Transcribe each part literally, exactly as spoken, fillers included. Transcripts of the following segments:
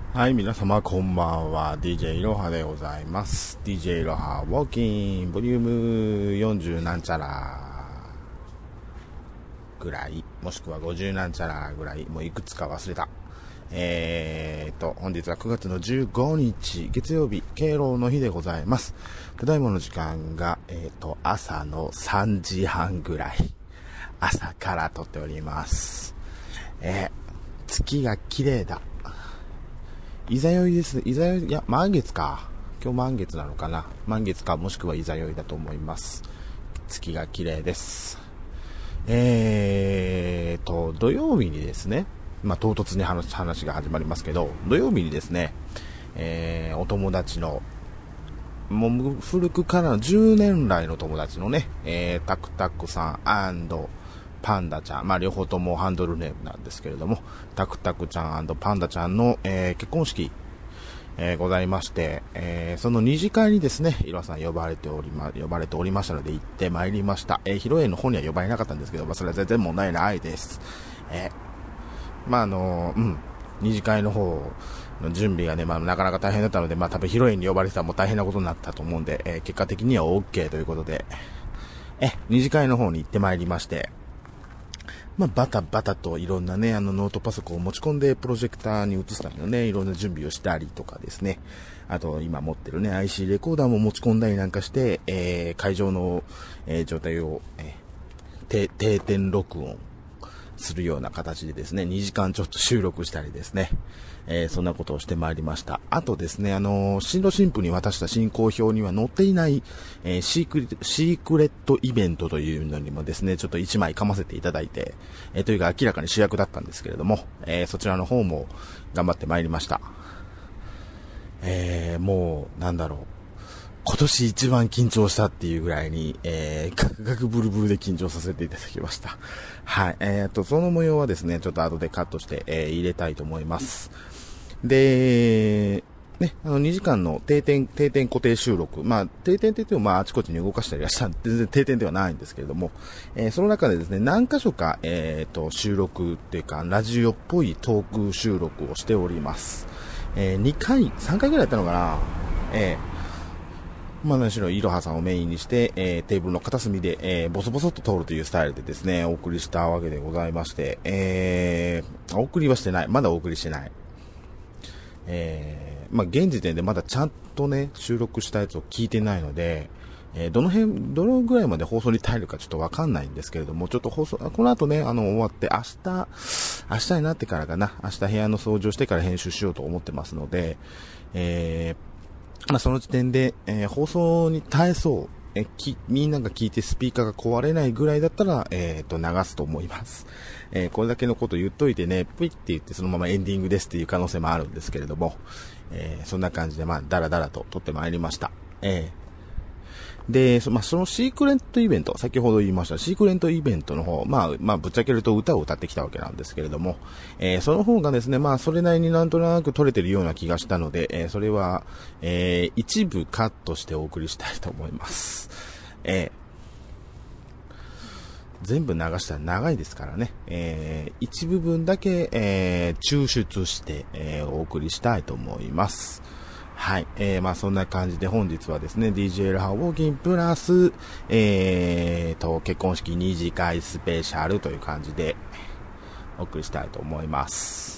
はい、皆様こんばんは。ディージェー いろはでございます。ディージェー いろはウォーキンボリュームよんじゅうなんちゃらぐらい、もしくはごじゅうなんちゃらぐらい、もういくつか忘れた。えーと、本日はくがつのじゅうごにち、月曜日、敬老の日でございます。ただいまの時間が、えーと、朝のさんじはんぐらい。朝から撮っております。えー、月が綺麗だ。いざよいです。いざよい、いや、満月か。今日満月なのかな。満月か、もしくはいざよいだと思います。月が綺麗です。えーと、土曜日にですね、まあ、唐突に話、話が始まりますけど、土曜日にですね、えー、お友達の、もう古くからのじゅうねん来の友達のね、えー、タクタクさん&パンダちゃん、まあ両方ともハンドルネームなんですけれども、タクタクちゃん&パンダちゃんの、えー、結婚式、えー、ございまして、えー、その二次会にですね、いろはさん呼ばれておりま、呼ばれておりましたので行ってまいりました。えー、披露宴の方には呼ばれなかったんですけど、まあそれは全然問題ないです。えー、まああのー、うん、二次会の方の準備がね、まあなかなか大変だったので、まあ多分披露宴に呼ばれてたらもう大変なことになったと思うんで、えー、結果的には OK ということで、え、二次会の方に行ってまいりまして、まあ、バタバタといろんなね、あのノートパソコンを持ち込んでプロジェクターに移すためのね、いろんな準備をしたりとかですね。あと、今持ってるね、アイシー レコーダーも持ち込んだりなんかして、えー、会場の、えー、状態を、えー、定点録音するような形でですね、にじかんちょっと収録したりですね、えー、そんなことをしてまいりました。あとですね、あのー、新郎新婦に渡した進行表には載っていない、えー、シークレット、シークレットイベントというのにもですね、ちょっといちまい噛ませていただいて、えー、というか明らかに主役だったんですけれども、えー、そちらの方も頑張ってまいりました。えー、もう、なんだろう。今年一番緊張したっていうぐらいに、えー、ガクガクブルブルで緊張させていただきました。はい。えーと、その模様はですね、ちょっと後でカットして、えー、入れたいと思います。で、ね、あのにじかんの定点、定点固定収録。まあ、定点って言ってもまあ、あちこちに動かしたりはしたんで、全然定点ではないんですけれども、えー、その中でですね、何箇所か、えーと、収録っていうか、ラジオっぽいトーク収録をしております。えー、にかい、さんかいぐらいやったのかな。えーまあ何しろいろはさんをメインにして、えー、テーブルの片隅で、えー、ボソボソっと通るというスタイルでですね、お送りしたわけでございまして、えー、お送りはしてない。まだお送りしてない。えー、まあ現時点でまだちゃんとね、収録したやつを聞いてないので、えー、どの辺、どのぐらいまで放送に耐えるかちょっとわかんないんですけれども、ちょっと放送、この後ね、あの、終わって、明日、明日になってからかな、明日部屋の掃除をしてから編集しようと思ってますので、えー、まあ、その時点で、えー、放送に耐えそう、えー、き、みんなが聞いてスピーカーが壊れないぐらいだったら、えーと、流すと思います。えー、これだけのこと言っといてね、ぷいって言ってそのままエンディングですっていう可能性もあるんですけれども、えー、そんな感じで、まあ、だらだらと撮ってまいりました。えーで、そ、まあ、そのシークレットイベント、先ほど言いましたシークレットイベントの方、まあ、まあ、ぶっちゃけると歌を歌ってきたわけなんですけれども、えー、その方がですね、まあ、それなりになんとなく撮れてるような気がしたので、えー、それは、えー、一部カットしてお送りしたいと思います。えー、全部流したら長いですからね、えー、一部分だけ、えー、抽出して、えー、お送りしたいと思います。はい。えー、まあそんな感じで本日はですね、ディージェー ラハウォーキンプラス、えーと、結婚式二次会スペシャルという感じでお送りしたいと思います。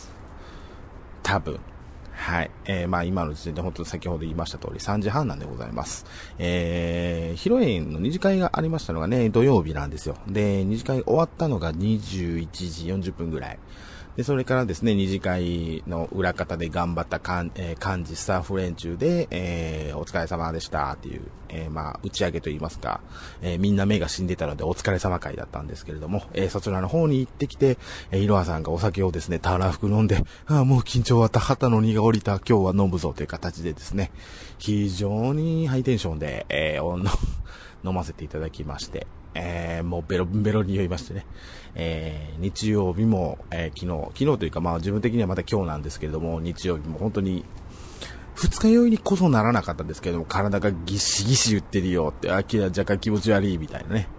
多分。はい。えー、まあ今の時点で本当に先ほど言いました通りさんじはんなんでございます。えー、披露宴の二次会がありましたのがね、土曜日なんですよ。で、二次会終わったのがにじゅういちじよんじゅっぷんぐらい。で、それからですね、二次会の裏方で頑張った幹、えー、幹事スタッフ連中で、えー、お疲れ様でしたっていう、えー、まあ、打ち上げといいますか、えー、みんな目が死んでたのでお疲れ様会だったんですけれども、えー、そちらの方に行ってきて、えー、いろはさんがお酒をですね、たらふく飲んで、ああ、もう緊張終わった、旗の荷が降りた、今日は飲むぞという形でですね、非常にハイテンションで、えー、飲ませていただきまして、えー、もうベロベロに酔いましてね、えー、日曜日も、えー、昨日、昨日というかまあ自分的にはまた今日なんですけれども、日曜日も本当に、二日酔いにこそならなかったんですけれども、体がギシギシ言ってるよって、あきら若干気持ち悪いみたいなね、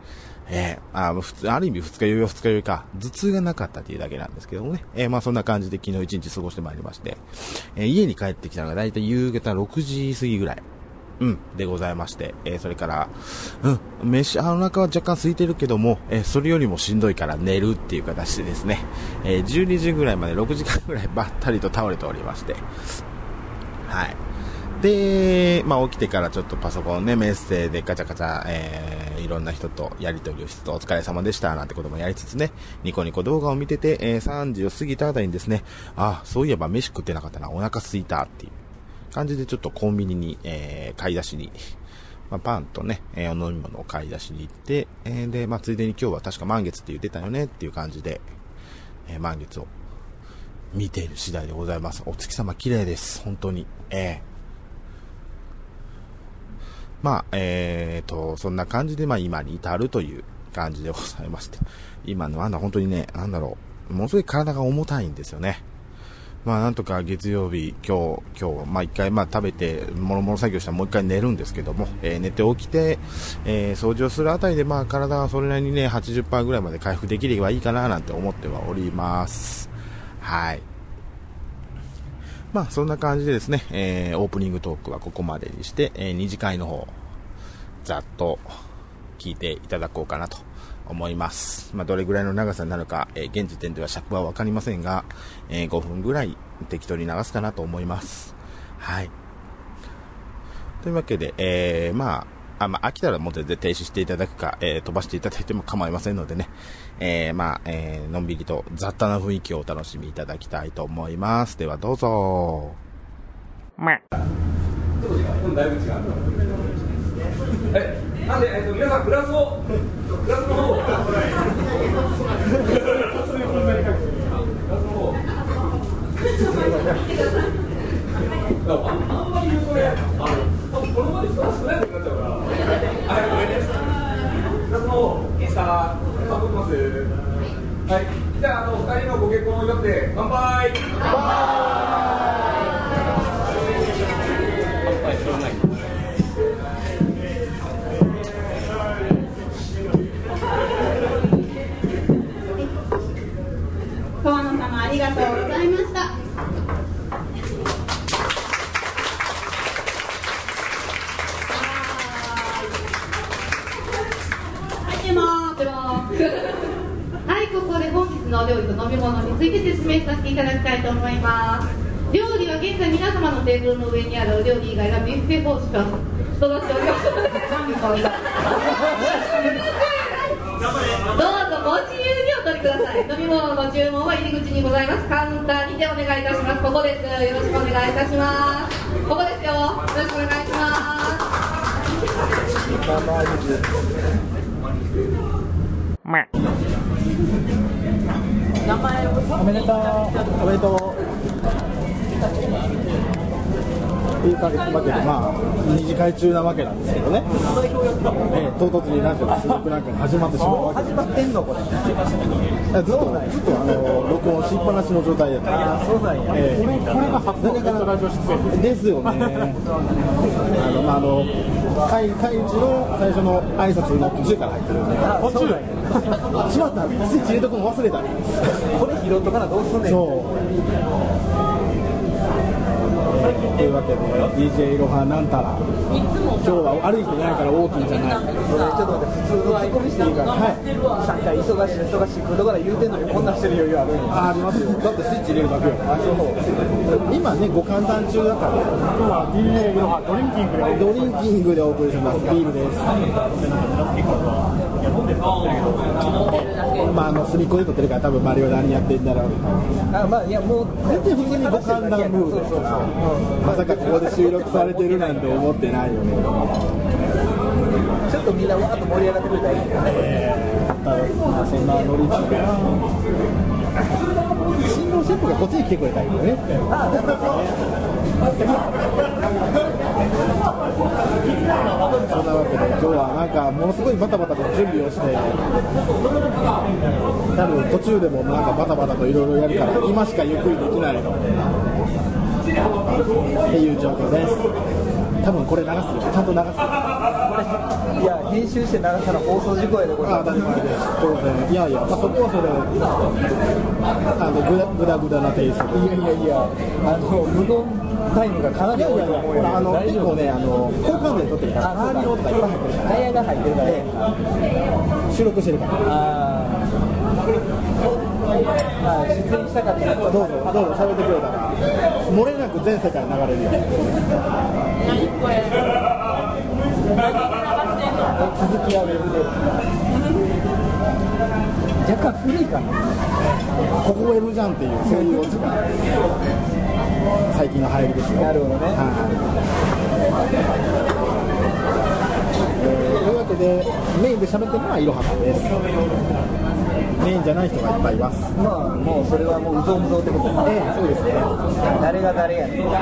えー、あ普通ある意味二日酔いは二日酔いか、頭痛がなかったっていうだけなんですけどもね、えー、まあそんな感じで昨日一日過ごしてまいりまして、えー、家に帰ってきたのがだいたい夕方ろくじ過ぎぐらい、うん、でございまして、えー、それから、うん、飯、あの中は若干空いてるけども、えー、それよりもしんどいから寝るっていう形でですね、えー、じゅうにじぐらいまでろくじかんぐらいばったりと倒れておりまして、はい。で、まあ起きてからちょっとパソコンね、メッセージでガチャガチャ、えー、いろんな人とやり取りをしつつ、お疲れ様でしたなんてこともやりつつね、ニコニコ動画を見てて、えー、さんじを過ぎたあたりにですね、あ、そういえば飯食ってなかったな、お腹空いたっていう感じでちょっとコンビニに、えー、買い出しに、まあ、パンとね、えー、飲み物を買い出しに行って、えー、で、まあついでに今日は確か満月って言ってたよねっていう感じで、えー、満月を見ている次第でございます。お月様綺麗です、本当に。えーまあ、えーと、そんな感じで、まあ今に至るという感じでございまして。今のあんな本当にね、なんだろう、ものすごい体が重たいんですよね。まあなんとか月曜日、今日、今日、まあ一回まあ食べて、もろもろ作業したらもう一回寝るんですけども、えー、寝て起きて、えー、掃除をするあたりでまあ体はそれなりにね、はちじゅっパーセント ぐらいまで回復できればいいかななんて思ってはおります。はい。まあそんな感じでですね、えー、オープニングトークはここまでにして、えー、二次会の方ざっと聞いていただこうかなと思います。まあどれぐらいの長さになるか、えー、現時点では尺は分かりませんが、えー、ごふんぐらい適当に流すかなと思います。はい。というわけで、えー、まああまあ、飽きたらもう全然停止していただくか、えー、飛ばしていただいても構いませんのでね、えー、まあ、えー、のんびりと雑多な雰囲気をお楽しみいただきたいと思います。ではどうぞ。まあ。だいぶ違う。え、なんで、えっと、皆さんグラスを、グラスの方を。グラスの方。あんまり言うとね、あの、このままで人が少ないことになっちゃうから。はい、これです。グラスの方、インスタ、撮ってます。はい、じゃあ、あの、二人のご結婚を祝って、乾杯。乾杯。乾杯する前に。 川野様ありがとうございました。はい、ここで本日のお料理と飲み物について説明させていただきたいと思います。料理は現在皆様のテーブルの上にあるお料理以外はビュッフェ方式となっております。どうぞご自由にお取りください。飲み物の注文は入り口にございます。カウンターにてお願いいたします。ここです。よろしくお願いいたします。ここですよ。よろしくお願いします。 まあ、 名前をおめでとうおめでとうっていう感じわけで、まあ二次会中なわけなんですけどね、えー、唐突にラジオがすごくなんか始まってしまうわけで、始まってんのこれずっとずっとあの録音しっぱなしの状態だったから、そうなんや、えー、これこれが初のラジオ出演ですよね。あの、まあ、あの会会時の最初の挨拶の途中から入ってるんで、途中しまった、スイッチ入れとくの忘れたこれ拾っとかなどうすんねん。そうというわけで ディージェー いろはなんたら今日は歩いてないから大きいんじゃない。それちょっと待って、普通のツッコミしていいから、はい、さっきから忙しい忙しいことから言うてんのにこんなしてる余裕あるんや。ありますよ、だってスイッチ入れるだけよ。あ、そう今ねご歓談中だから今日は ディージェー いろはドリンキングでドリンキングでお送りします。ビールです。まああの隅っこで撮ってるから多分周りは何やってんだろう。あ、まあいやもう全然普通にご歓談ムードですから、まさかここで収録されてるなんて思ってないよね。ちょっとみんなわーっと盛り上がってくれたらいいよね。えー、ただそんなノリだな。新郎シェフがこっちに来てくれたらいいよね。あ、なるほど。そんなわけで今日はなんかものすごいバタバタと準備をして、多分途中でもなんかバタバタといろいろやるから今しかゆっくりできないのっていう状況です。多分これ流すよ、ちゃんと流すよ。 これいや編集して流したら放送事故やでこれ。 あ、当たり前です。当然。いやいや、まあ、そこはそれあのグダグダグダなテイストで。 いやいやいや、あの無言タイムがかなり多いと思うよ。 あの結構ね、あの交換で撮ってるから周りの音がいっぱい入ってるから、 タイヤが入ってるから、ね、 収録してるから。 あまあ出演したかったらどうぞどうぞ喋ってくれたら漏れなく全世界流れるよ。 何これ続きはウェブで若干古いかな。 ここウェブじゃんっていうそういうオチが最近の流行りですよ。 なるほどね。 はい、えー、というわけでメインで喋ってるのはいろはさんです。メインじゃない人がいっぱいいます。 まあもうそれはもううぞうむぞうってことで、 ええ、そうですね。 誰が誰やねん。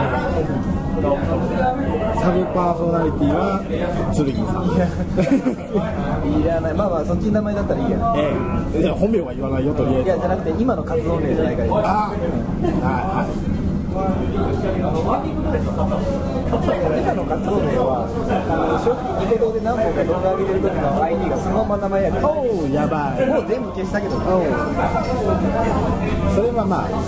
サブパーソナリティは剣さん。 いらない。まあまあそっちの名前だったらいいや。 ええ、いや本名は言わないよとりあえず。 いやじゃなくて今の活動名じゃないから。 ああ、はいはい。 今の活動名はあの正直ニコ動で何本か動画上げてる時の アイディー がそのまま名前やから。 おお、やばい。 もう全部消したけど。 おお。それはまあ。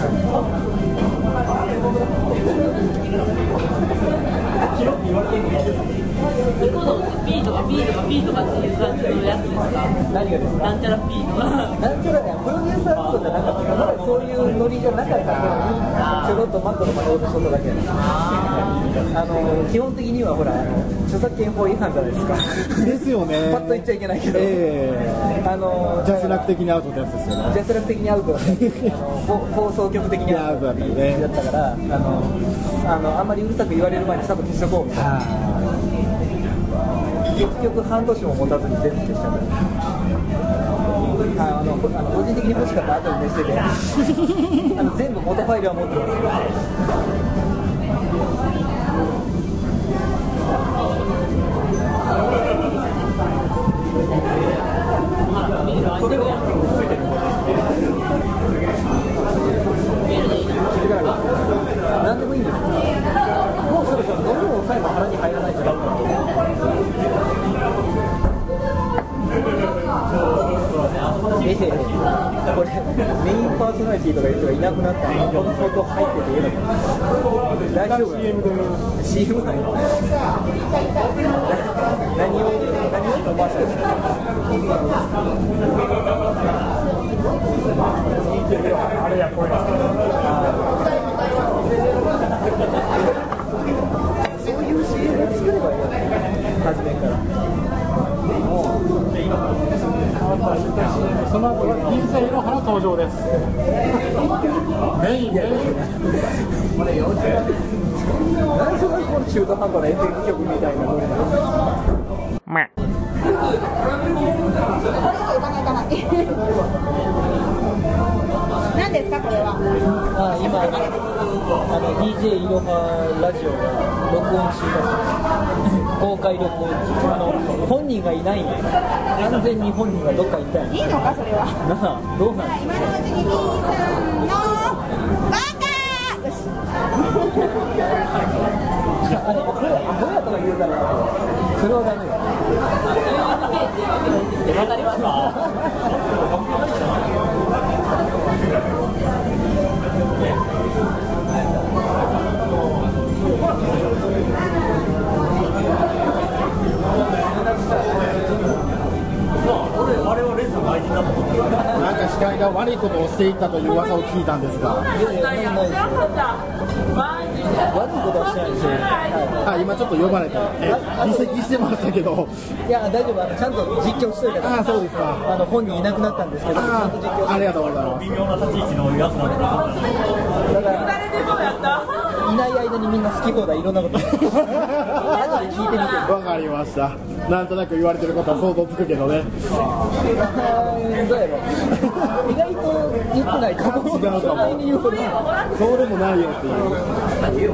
ニコ動って P とか P とか P とかっていう感じのやつですか？ 何がですか？ なんちゃら P とか。 なんちゃらね、プロデューサーのことじゃなかったから、そういうノリじゃなかったから、ちょろっとマットの真似をしとっただけやね。あの基本的にはほらあの著作権法違反じゃないですか。 ですよね。 パッと言っちゃいけないけど。 ええー。 あのジャスラック的にアウトってやつですよね。 ジャスラック的にアウトだった。放送局的にアウトだったね。だったからあのあのあんまりうるさく言われる前にさっと消しとこうみたいな。結局半年も持たずに全部消しちゃった。あのあの個人的に欲しかった後にメッセージあの全部元ファイルは持ってますけど。何でもいいんですよ。もうそろそろ飲み物さえも腹に入らないとダメだと思う。ええ、これメインパーソナリティとかいう人がいなくなったらこのフォト入ってて言えなかった。大丈夫？ シーエム で シーエム 何を何を飛ばしてるの？あれやこれそういう シーエム を作ればいいよね、初めから。 その後は ディージェー の花登場です。メインメイン。 何それこの中途半端なエンディング曲みたいなノリなの。 何ですかこれは？ あ今あの ディージェー いろはラジオが録音中です。公開録音中。あの本人がいないんで完全に本人がどっか行ったんや。 いいのかそれは？ なあどうなんですか？ 今のうちに兄さんのバカよしあれこれアホやとか言うからそれはダメよ。 わかりますか？ なんか司会が悪いことをしていたという噂を聞いたんですが。 いやいやないです。悪いことはしてないですよ。 あ、今ちょっと呼ばれて離席してましたけど。 いや大丈夫、あのちゃんと実況しといたから。 あ、そうですか。 あの本人いなくなったんですけど、ちゃんと実況。 ありがとうございます。 微妙な立ち位置のやつなんだ。 だからいない間にみんな好き放題いろんなこと後で聞いてみて。 わかりました。なんとなく言われてることは想像つくけどね。 どうやろ意外と言ってないかも。 違うかも。そうでもないよっていう。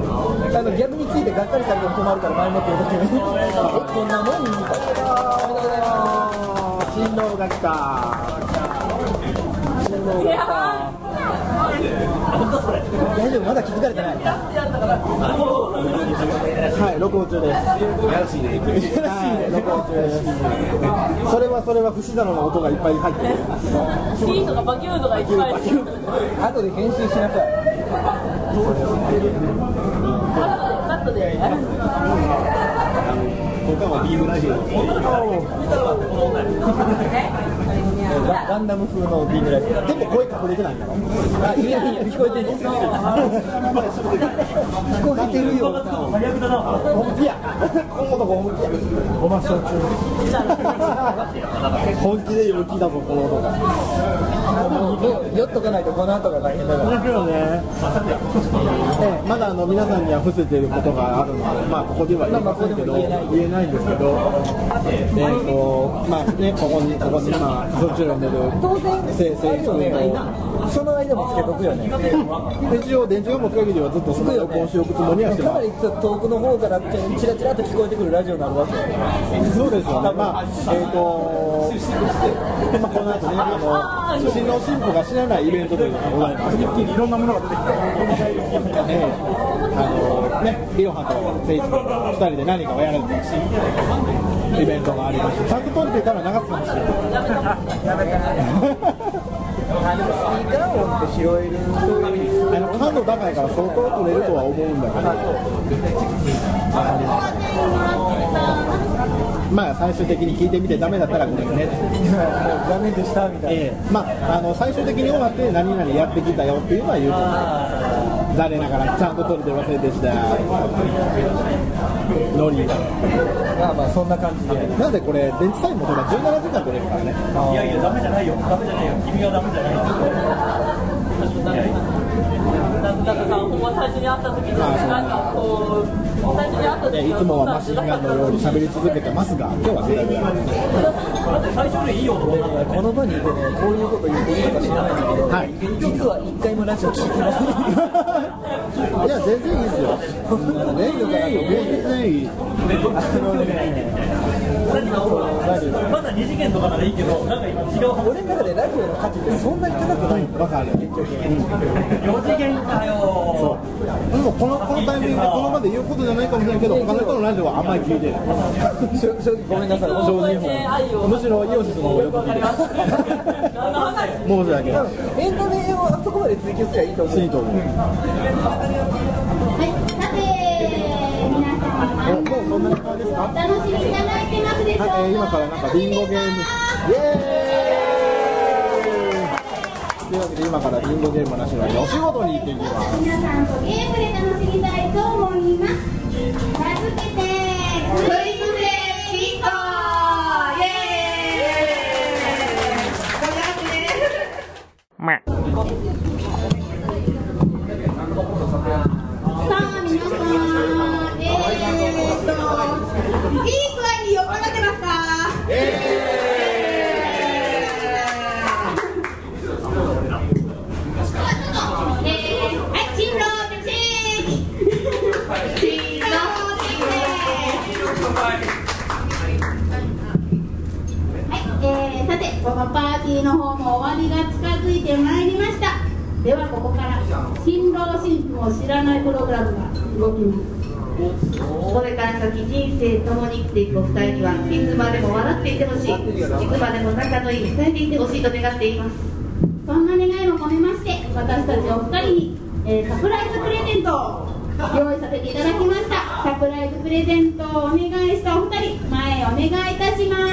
あの逆に聞いてがっかりされても困るから前もって言うときにこんなもんみたいな。おめでとうございます。 新郎が来た。新郎が来た。 大丈夫、まだ気づかれてない。 はい、録音中です。やらしいね。はい、録音中です。それはそれは不自然な音がいっぱい入ってる。 キーとかバキューンとかいっぱい。 後で編集しなさい。 カットで。 他はビームラジオ。 ガンダム風のビームラジオ。 でも声隠れてないんだろ。 あ、いやいや、聞こえてる。聞こえてるよ。 最悪だな。 本気や。今度本気や。ごましょう中。本気で陽気だぞこの音が。 もう酔っとかないとこの後が大変だから。 面白いね。えまだあの皆さんには伏せていることがあるので、まあここでは言いませんけど、言えないんですけど、えっとまあねここにここに今そっちを読んでる当然せせい君と。 その間もつけとくよね。 一応電池が持つ限りはずっとその録音しおくつもりはしてます。 かなり遠くの方からチラチラと聞こえてくるラジオになるわけ。 そうですよね。まあえっとまあこの後ねあの新郎新婦が知らないイベントというのがございます。一気にいろんなものが出てきた。ええあのねリロハとセイチ君ふたりで何かをやるイベントがありまして、ちゃんと撮れてたら流すかもしれない。 やめた。あのスピーカー音って拾える。 あの感度高いから相当撮れるとは思うんだけど。まあ最終的に聞いてみてダメだったらごめんね。 残念でしたみたいな。 ええ、まああの最終的に終わって何々やってきたよっていうのは言うと思う。残念ながらちゃんと撮れてませんでした。ノリが。 まあまあそんな感じで。 なんでこれ電池さえもじゅうななじかん撮れるからね。 いやいやダメじゃないよ。ダメじゃないよ。君がダメじゃないよ。 なんかさ、ほんま最初に会った時になんかこう最初に会った時いつもはマシンガンのように喋り続けてますが、今日はグダグダ。 だって最初よりいい音だったよね。 この場にいてね、こういうこと言っていいのか知らないんだけど、 はい、 実は一回もラジオ聞いてない。 いや全然いいですよ。全然いい、全然いい。 まだ二次元とかならいいけど、なんか今違う。 俺の中でラジオの価値ってそんなに高くない。 わかる。 四次元かよ。 そう。でもこのこのタイミングでこの場で言うことじゃないかもしれないけど、他の人のラジオはあんまり聞いてない。 正直ごめんなさい。 正直むしろイオシスの方がよく聞いてる。申し訳ない。 エンタメをあそこまで追求すればいいと思う。 いいと思う。 はい、さて皆様もうそんな時間ですか。 お楽しみいただいてますでしょうか。 はい、えー、今からなんかビンゴゲームイエーイというわけで今からビンゴゲームなしのお仕事に行ってきます。 皆さんとゲームで楽しみたいと思います。名付けてクイズでビンゴイエーイ。盛り上がってね。さあ皆さん、えーっといい具合に酔っ払ってますか？えー、はい、新郎でチェー新郎でチェはい、えー、さてこのパーティーの方も終わりが近づいてまいりました。ではここから新郎新婦を知らないプログラムが動きます。これから先人生共に生きていくお二人にはいつまでも笑っていてほしい、いつまでも仲のいい二人でいてほしいと願っています。そんな願いも込めまして、私たちお二人に、えー、サプライズプレゼントを用意させていただきました。サプライズプレゼントをお願いしたお二人、前お願いいたします。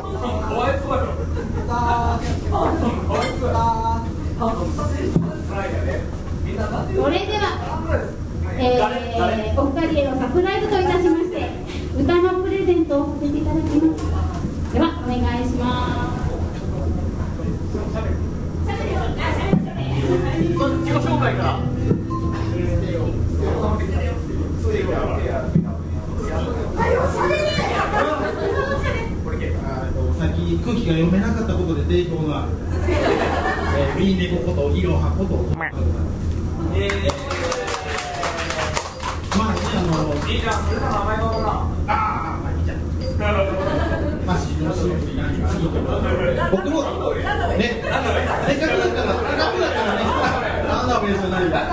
それでは、えー、お二人へのサプライズといたしまして歌のプレゼントをさせていただきます。ではお願いします。 自己紹介から。 さっき空気が読めなかったことで定評のあるビーネコことイロハこと、えー、まあねあのいいじゃん、それの名前はほらああまあいいじゃんまあ新郎新婦に何次と僕もねせっかくだったらせっかくだったらねなんだ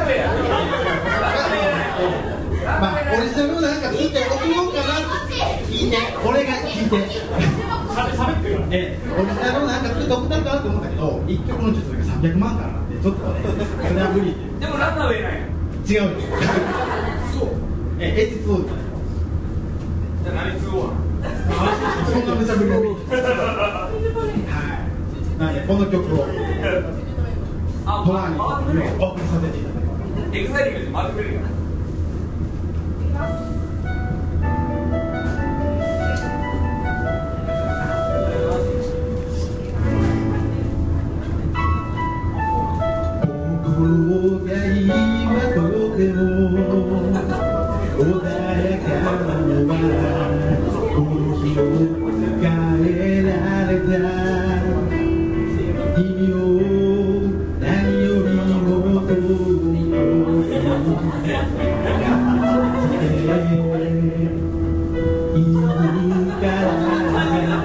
まあオリジナルなんか聞いて送ろうかな。聞いて、これが聞いて。え、オリジナルなんか作って送ったかなと思ったけど、一曲の著作がさんびゃくまんからなんでちょっとね、それは無理。 でもランナーウェイなんや。 違うよ。そう。え、エイチツー。 じゃあ何ツーは？ そんな無茶ぶりもいい。はい。なんでこの曲をトラにお送りさせていただきます。 エグザイルで回ってくれるよ。 心が今とても穏やかなのはこの日を迎えられた君を何よりも遠いいるから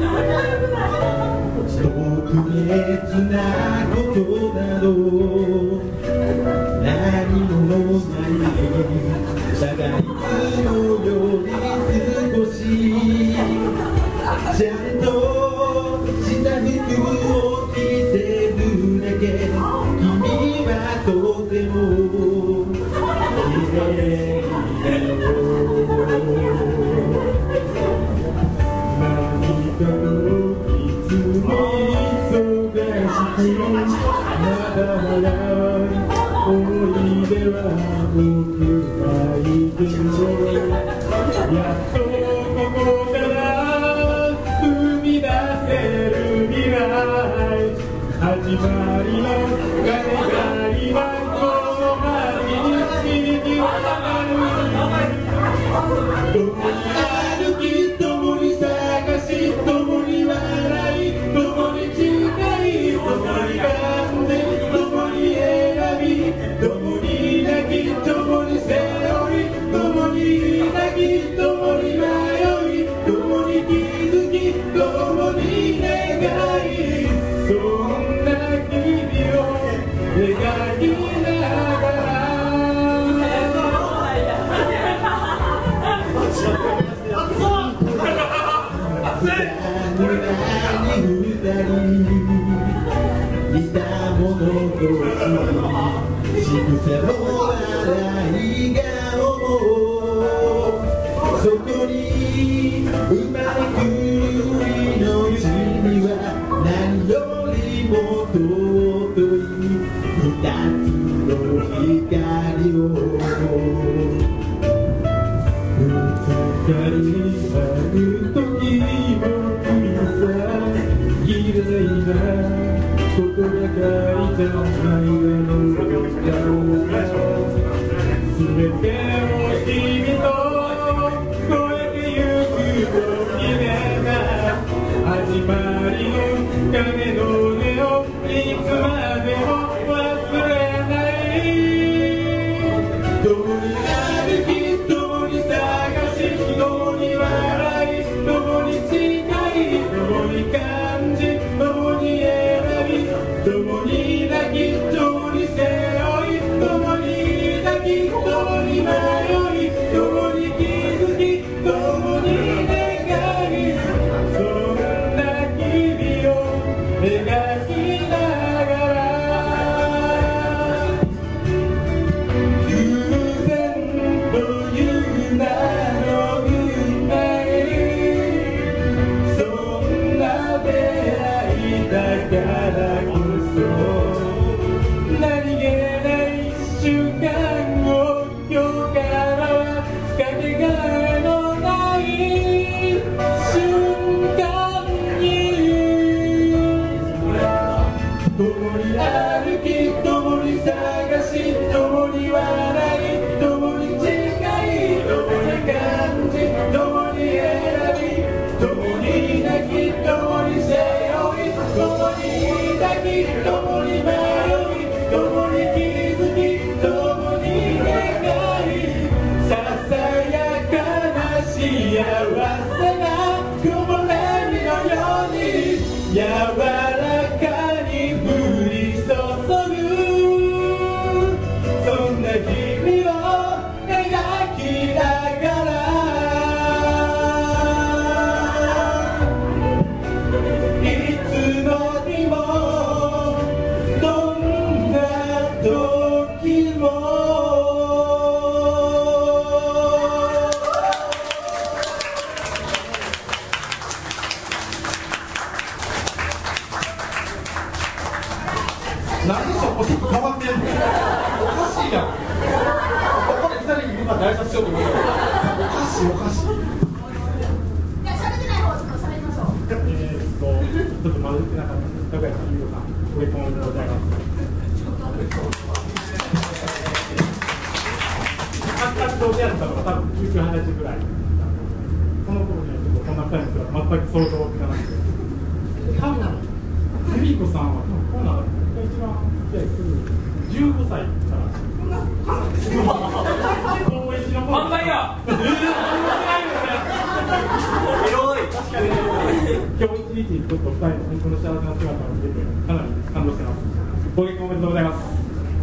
特別なことなど何もないただいつもより少しちゃんとした服を着てるだけ君はとても綺麗だよ何かのいつも忙しくながら思い出は僕ないけどやっとここから踏み出せる未来始まりの鐘が今この街に響き渡る共に歩き共に探し共に笑い共に誓い共に感じ共に選び共に泣き共に背負い共に泣き共に迷い共に気づき共に願いそんな日々を描きながら二人似たもの同士仕草も笑い顔もそこに生まれくる命には何よりも尊い二つの光を二人ある時も君さ綺麗なことが書いた絵画の顔が全てを君と越えてゆくときれな始まりの影の音をいつまでも忘れない共に歩き共に探し共に笑い共に誓い共に感じ共に選び共に泣き共に背負い共に泣き共に迷い共に気づき共に願いそんな日々を描きながら偶然というしいから。ここでふたりに向かって挨拶しようと思う。おかしいおかしい。 いや、喋ってない方はちょっと喋りましょう。 えーっと、ちょっと混ぜてなかったです。高橋さん、ゆうこさん、ご結婚でございます。活動でやったのが多分きゅうじゅうはちぐらい。その頃にはちょっとこんなふたりの人は全く想像つかなくて。多分、由美子さんは多分こうなのが一番付き合いするじゅうごさいから。 漫才や。 確かに今日一日ちょっとふたりの本当の幸せな姿を見ててかなり感動してます。ご結婚おめでとうございます。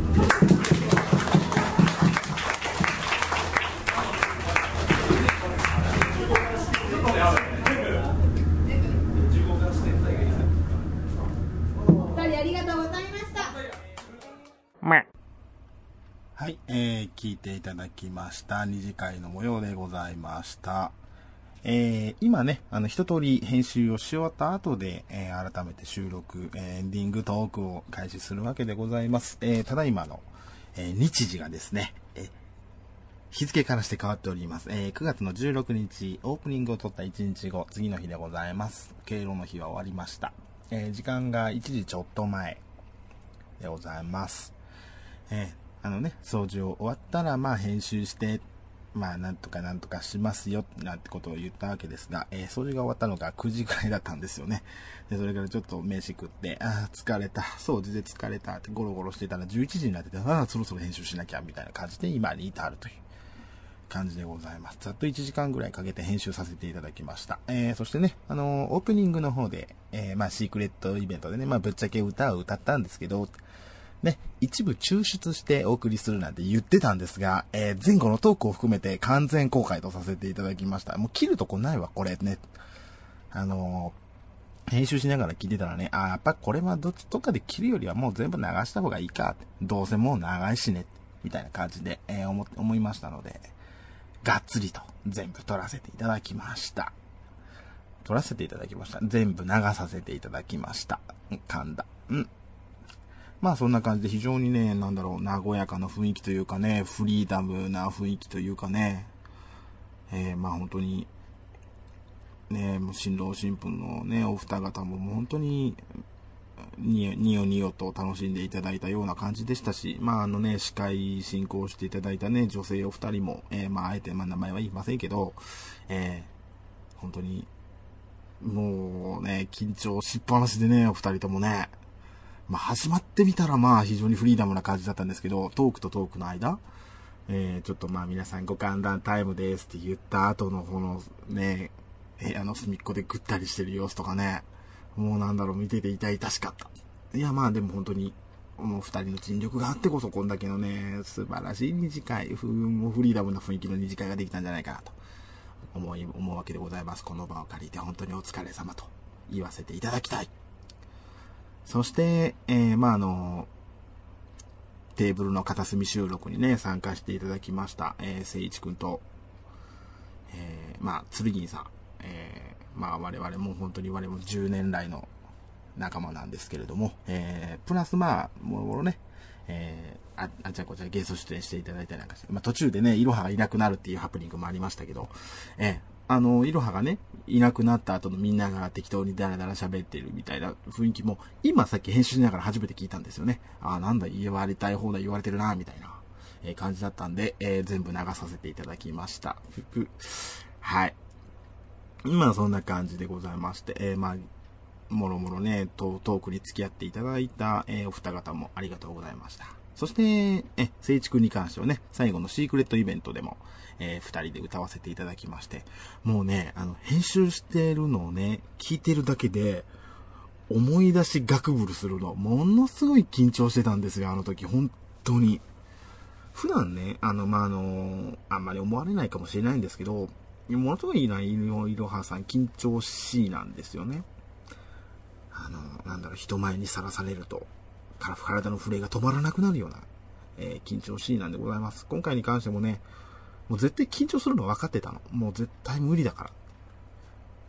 はい、えー、聞いていただきました二次会の模様でございました。えー、今ね、あの一通り編集をし終わった後で、えー、改めて収録、えー、エンディングトークを開始するわけでございます。えー、ただいまの、えー、日時がですね、えー、日付からして変わっております。えー、くがつのじゅうろくにち、オープニングを撮ったいちにちご、次の日でございます。敬老の日は終わりました。えー、時間がいちじちょっと前でございます。えーあのね、掃除を終わったら、まあ編集して、まあなんとかなんとかしますよ、なんてことを言ったわけですが、えー、掃除が終わったのがくじくらいだったんですよね。で、それからちょっと飯食って、ああ、疲れた、掃除で疲れたってゴロゴロしてたらじゅういちじになってて、ああ、そろそろ編集しなきゃ、みたいな感じで今に至るという感じでございます。ざっといちじかんぐらいかけて編集させていただきました。えー、そしてね、あのー、オープニングの方で、えー、まあシークレットイベントでね、まあぶっちゃけ歌を歌ったんですけど、ね、一部抽出してお送りするなんて言ってたんですが、えー、前後のトークを含めて完全公開とさせていただきました。もう切るとこないわ、これね。あのー、編集しながら聞いてたらね、あー、やっぱこれはどっちとかで切るよりはもう全部流した方がいいかって。どうせもう長いしね、みたいな感じで、えー、思、思いましたので、がっつりと全部撮らせていただきました。撮らせていただきました。全部流させていただきました。噛んだ。うん。まあそんな感じで非常にね、なんだろう、和やかな雰囲気というかね、フリーダムな雰囲気というかね、えー、まあ本当に、ね、もう新郎新婦のね、お二方ももう本当に、によによによと楽しんでいただいたような感じでしたし、まああのね、司会進行していただいたね、女性お二人も、えー、まああえて、まあ名前は言いませんけど、えー、本当に、もうね、緊張しっぱなしでね、お二人ともね、まあ始まってみたらまあ非常にフリーダムな感じだったんですけど、トークとトークの間、えー、ちょっとまあ皆さんご歓談タイムですって言った後のこのね、部屋の隅っこでぐったりしてる様子とかね、もうなんだろう、見てて痛々しかった。いやまあでも本当に、もう二人の尽力があってこそこんだけのね、素晴らしい二次会、もうフリーダムな雰囲気の二次会ができたんじゃないかなと思い、思うわけでございます。この場を借りて本当にお疲れ様と言わせていただきたい。そして、えー、まあ、あの、テーブルの片隅収録にね、参加していただきました、えー、聖一くんと、えー、まあ、つるぎんさん、えー、まあ、我々も本当に我々もじゅうねん来の仲間なんですけれども、えー、プラスまあ、もろもろね、えー、あ、あちゃこちゃゲスト出演していただいたりなんかして、まあ、途中でね、いろはがいなくなるっていうハプニングもありましたけど、えー、あの、いろはがね、いなくなった後のみんなが適当にダラダラ喋ってるみたいな雰囲気も、今さっき編集しながら初めて聞いたんですよね。ああ、なんだ、言われたい放題言われてるな、みたいな、えー、感じだったんで、えー、全部流させていただきました。服。はい。まあ、そんな感じでございまして、えー、まあ、もろもろね、トークに付き合っていただいた、えー、お二方もありがとうございました。そして、え、聖一くんに関してはね、最後のシークレットイベントでも、えー、二人で歌わせていただきまして、もうね、あの、編集してるのをね、聞いてるだけで、思い出しガクブルするの、ものすごい緊張してたんですよ、あの時、本当に。普段ね、あの、まあ、あの、あんまり思われないかもしれないんですけど、ものすごいな、いろいろはさん、緊張しいなんですよね。あの、なんだろう、人前にさらされると、体の震えが止まらなくなるような、えー、緊張しいなんでございます。今回に関してもね、もう絶対緊張するの分かってたの。もう絶対無理だから。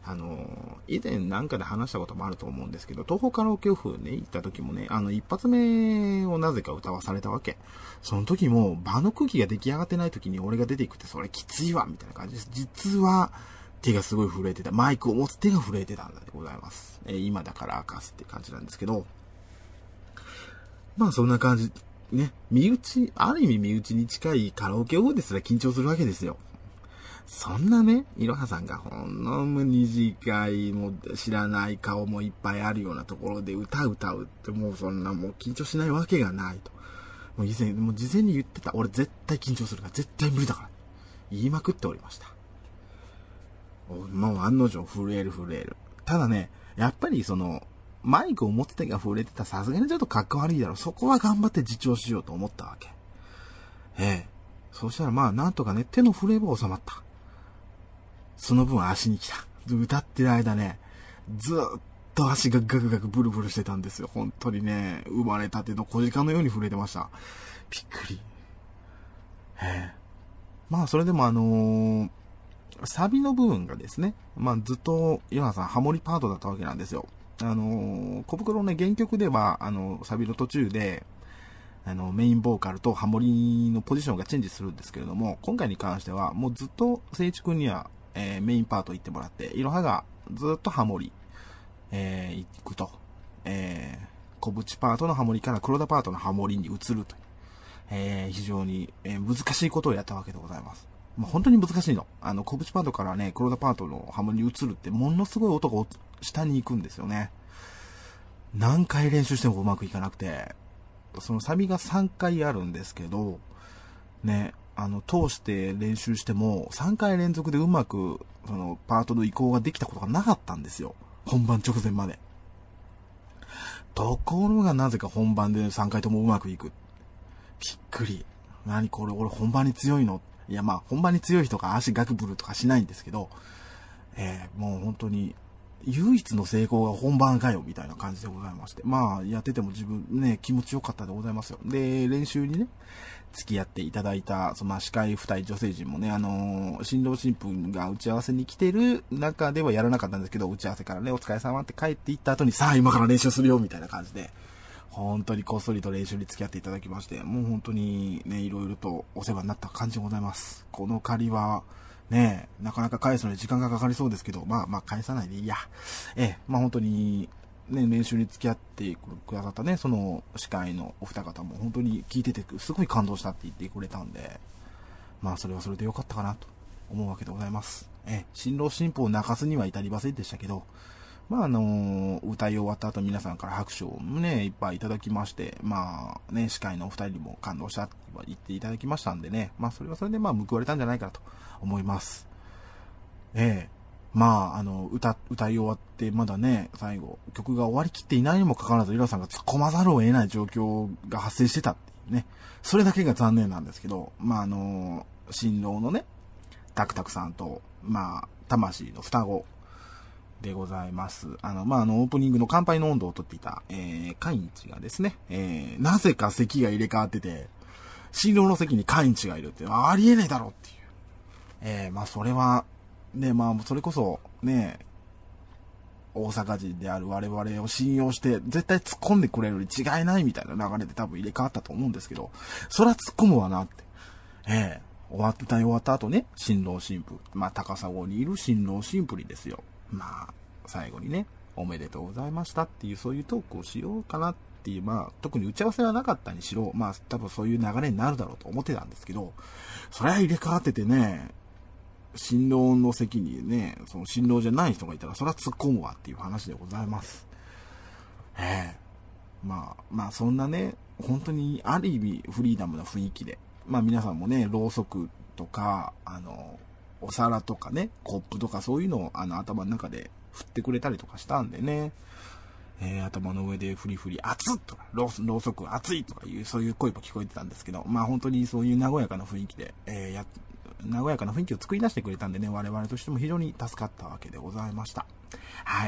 あの、以前なんかで話したこともあると思うんですけど、東宝カラオケオフね、行った時もね、あの、一発目をなぜか歌わされたわけ。その時も、場の空気が出来上がってない時に俺が出ていくって、それきついわみたいな感じです。実は、手がすごい震えてた。マイクを持つ手が震えてたんだでございます。えー、今だから明かすって感じなんですけど、まあそんな感じ。ね、身内、ある意味身内に近いカラオケオフですら緊張するわけですよ。そんなね、いろはさんがほんの短い、もう知らない顔もいっぱいあるようなところで歌歌うって、もうそんなもう緊張しないわけがないと。もう以前、もう事前に言ってた。俺絶対緊張するから、絶対無理だから。言いまくっておりました。もう案の定震える震える。ただね、やっぱりその、マイクを持つ手が震えてたらさすがにちょっとかっこ悪いだろう。そこは頑張って自重しようと思ったわけ。ええ。そしたらまあなんとかね、手の震えは収まった。その分足に来た。歌ってる間ね、ずーっと足がガクガクブルブルしてたんですよ。本当にね、生まれたての小鹿のように震えてました。びっくり。ええ。まあそれでもあのー、サビの部分がですね、まあずっと、岩さんハモリパートだったわけなんですよ。あのー、小袋ね、原曲では、あの、サビの途中で、あの、メインボーカルとハモリのポジションがチェンジするんですけれども、今回に関しては、もうずっと、聖一くんには、えー、メインパート行ってもらって、いろはがずっとハモリ、えー、行くと、えー、小淵パートのハモリから黒田パートのハモリに移るという、えー、非常に、えー、難しいことをやったわけでございます。もう本当に難しいの。あの、小淵パートからね、黒田パートのハモリに移るって、ものすごい音が下に行くんですよね。何回練習してもうまくいかなくて、そのサビがさんかいあるんですけど、ね、あの、通して練習しても、さんかい連続でうまく、その、パートの移行ができたことがなかったんですよ。本番直前まで。ところがなぜか本番でさんかいともうまくいく。びっくり。何これ、俺本番に強いの？いや、まあ、本番に強い人が足ガクブルとかしないんですけど、えー、もう本当に、唯一の成功が本番かよ、みたいな感じでございまして。まあ、やってても自分ね、気持ちよかったでございますよ。で、練習にね、付き合っていただいた、その、まあ、司会二人女性陣もね、あのー、新郎新婦が打ち合わせに来てる中ではやらなかったんですけど、打ち合わせからね、お疲れ様って帰っていった後に、さあ、今から練習するよ、みたいな感じで、本当にこっそりと練習に付き合っていただきまして、もう本当にね、いろいろとお世話になった感じでございます。この借りは、ねえ、なかなか返すのに時間がかかりそうですけど、まあまあ返さないでいいや。ええ、まあ本当に、ね、練習に付き合ってくださったね、その司会のお二方も本当に聞いてて、すごい感動したって言ってくれたんで、まあそれはそれでよかったかなと思うわけでございます。ええ、新郎新婦を泣かすには至りませんでしたけど、まああのー、歌い終わった後皆さんから拍手をね、いっぱいいただきまして、まあね、司会のお二人にも感動したって言っていただきましたんでね、まあそれはそれでまあ報われたんじゃないかなと思います。ええ、まああの、歌、歌い終わってまだね、最後、曲が終わりきっていないにもかかわらず、イラさんが突っ込まざるを得ない状況が発生してたっていうね、それだけが残念なんですけど、まああのー、新郎のね、タクタクさんと、まあ、魂の双子、でございます。あの、まあ、あの、オープニングの乾杯の温度をとっていた、えー、カインチがですね、えー、なぜか席が入れ替わってて、新郎の席にカインチがいるって、ありえねえだろっていう。えー、まあ、それは、ね、まあ、それこそ、ね、大阪人である我々を信用して、絶対突っ込んでくれるに違いないみたいな流れで多分入れ替わったと思うんですけど、そら突っ込むわなって。えー、終わってた終わった後ね、新郎新婦、まあ、高砂にいる新郎新婦にですよ。まあ、最後にね、おめでとうございましたっていう、そういうトークをしようかなっていう、まあ、特に打ち合わせはなかったにしろ、まあ、多分そういう流れになるだろうと思ってたんですけど、それは入れ替わっててね、新郎の席にね、その新郎じゃない人がいたら、それは突っ込むわっていう話でございます。ええ。まあ、まあ、そんなね、本当にある意味フリーダムな雰囲気で、まあ皆さんもね、ろうそくとか、あの、お皿とかね、コップとかそういうのをあの頭の中で振ってくれたりとかしたんでね、えー、頭の上でフリフリ熱っとか、ろう、ろうそく熱いとかいう、そういう声も聞こえてたんですけど、まあ本当にそういう和やかな雰囲気で、えー、や、和やかな雰囲気を作り出してくれたんでね、我々としても非常に助かったわけでございました。はい。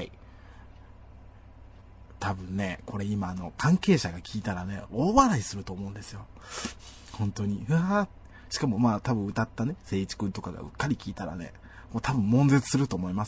多分ね、これ今あの、関係者が聞いたらね、大笑いすると思うんですよ。本当に。うわー。しかもまあ多分歌ったね、聖一くんとかがうっかり聞いたらね、もう多分悶絶すると思いますよ。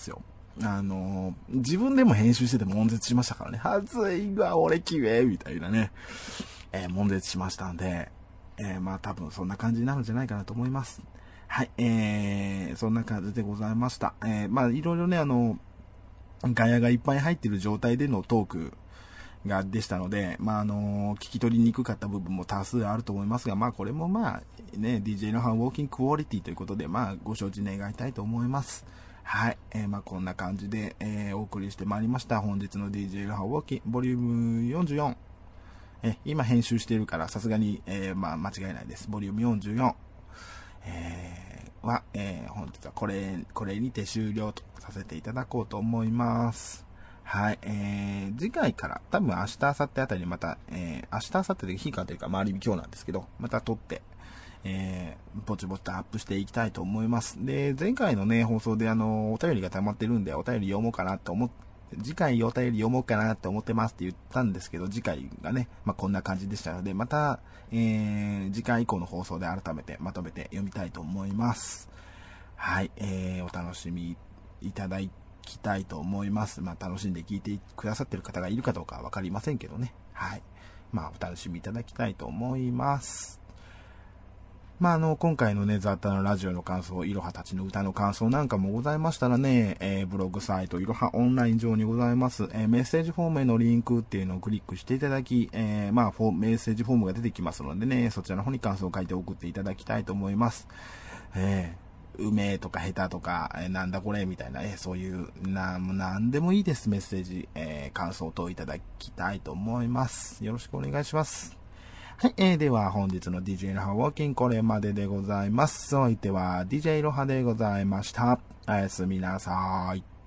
あの、自分でも編集してて悶絶しましたからね。暑いわ、俺きれいみたいなね。えー、悶絶しましたんで、えー、まあ多分そんな感じになるんじゃないかなと思います。はい、えー、そんな感じでございました。えー、まあいろいろね、あの、ガヤがいっぱい入ってる状態でのトークがでしたので、まああの、聞き取りにくかった部分も多数あると思いますが、まあこれもまあね、ディージェー のハンウォーキングクオリティということで、まあご承知願いたいと思います。はい、えー、まあこんな感じで、えー、お送りしてまいりました。本日の ディージェー のハンウォーキングボリュームよんじゅうよん。え、今編集しているからさすがに、えー、まあ間違いないです。ボリュームよんじゅうよん。えー、は、えー、本日はこれ、これにて終了とさせていただこうと思います。はい、えー、次回から多分明日、明後日あたりにまた、えー、明日、明後日で日かというか周り日今日なんですけど、また撮って、えー、ぼちぼちとアップしていきたいと思います。で、前回のね、放送であの、お便りが溜まってるんで、お便り読もうかなと思って、次回お便り読もうかなって思ってますって言ったんですけど、次回がね、まあ、こんな感じでしたので、また、えー、次回以降の放送で改めてまとめて読みたいと思います。はい、えー、お楽しみいただきたいと思います。まあ、楽しんで聞いてくださってる方がいるかどうかはわかりませんけどね。はい。まあ、お楽しみいただきたいと思います。まあ、あの、今回のね、ザッタのラジオの感想、いろはたちの歌の感想なんかもございましたらね、えー、ブログサイト、いろはオンライン上にございます、えー、メッセージフォームへのリンクっていうのをクリックしていただき、えー、まあ、フォメッセージフォームが出てきますのでね、そちらの方に感想を書いて送っていただきたいと思います。えー、うめえとか下手とか、えー、なんだこれみたいな、えー、そういう、な、なんでもいいです、メッセージ、えー、感想等いただきたいと思います。よろしくお願いします。はい、えー、では本日の ディージェー ロハウォーキンこれまででございます。お相手は ディージェー ロハでございました。おやすみなさーい。